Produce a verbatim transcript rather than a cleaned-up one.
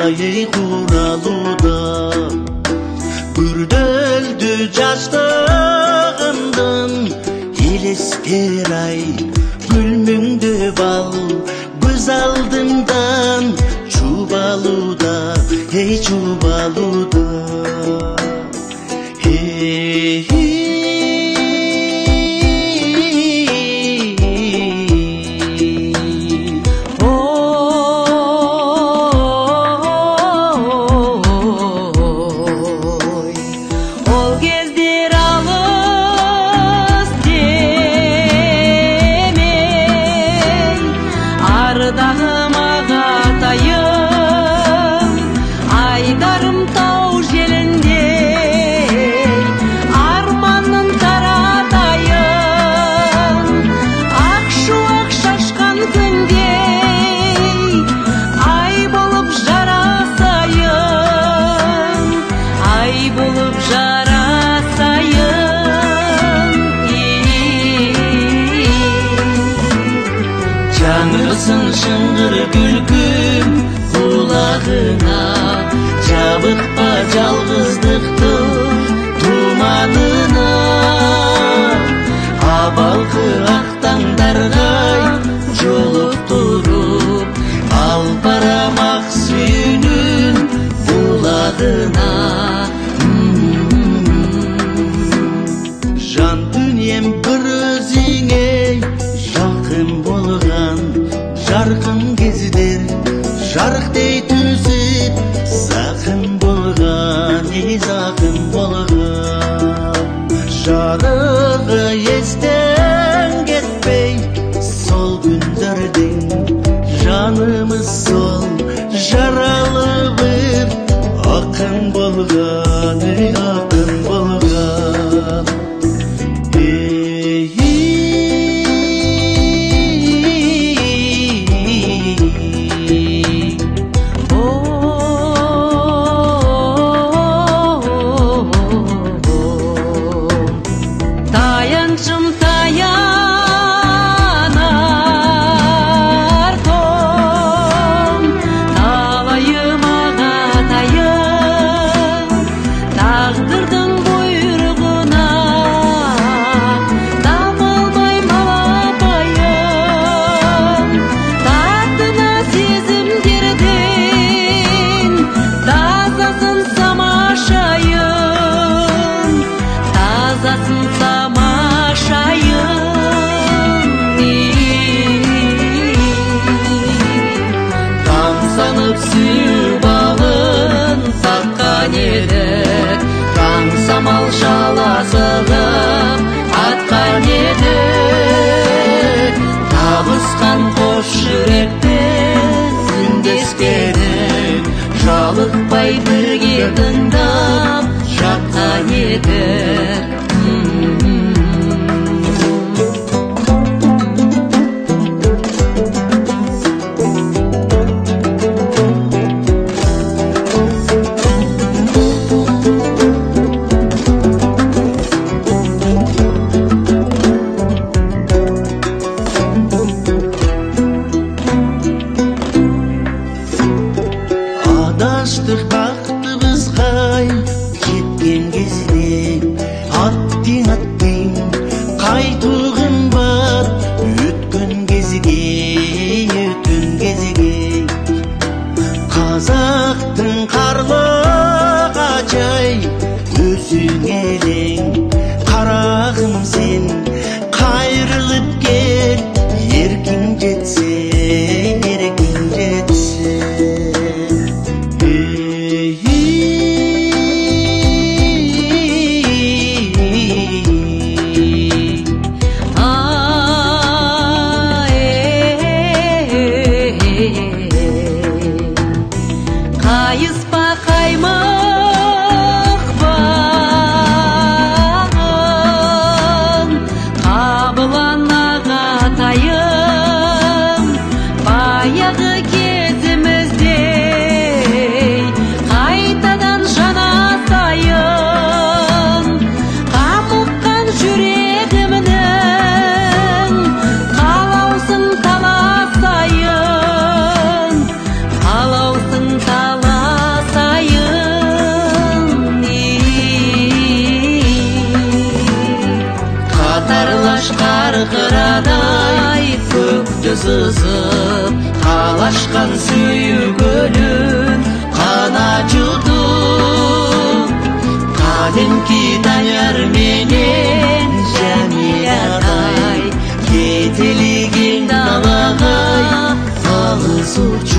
ей куралууда. Бүрдөлдү жаштыгымдын элестер ай, гүлмүңдү бал көз алдымдан чубалууда, ей чубалууда. Жаңырсын шыңғыр күлкім құлағына, жабықпа жалғыздықтың тұманына. Абалқы ақтаңдарғай жолықтырып, ал барамақ сүйінің бұлағына. Жан дүнием бір өзіңе жақын болған, жарқын кездер жарықтай түсіп, зақым болған, ей зақым болған. Жарығы естен кетпей сол күндердің, жанымыз сол жаралы бір ақын болған, ей ақын болған. Таянчым таянар том, талайыма тайын, тағдырдың бұйрығына табылмай малапайым. Татына сезімдерден тазасын самашайын, тазасын самал шаласығып атқан едік, табысқан қош жүректен үндескенін жалықпай бірге тыңдап жатқан едік. Адаштық бақтыбызға жеткен кезде, аттың аттың қайтуғын бар, өткен кезге, өткен кезге. Қазақтың қарлық ажай өзің елең, қарағым сен қайрылып кел, еркін жетсе, еркін жетсе. Қайыспа қаймақ бағын, қабылан ағатайым, сызып талашкан сүйгөнүн кана жудум кадимки Данияр менен Жамилядай кетелигин далага алыс учу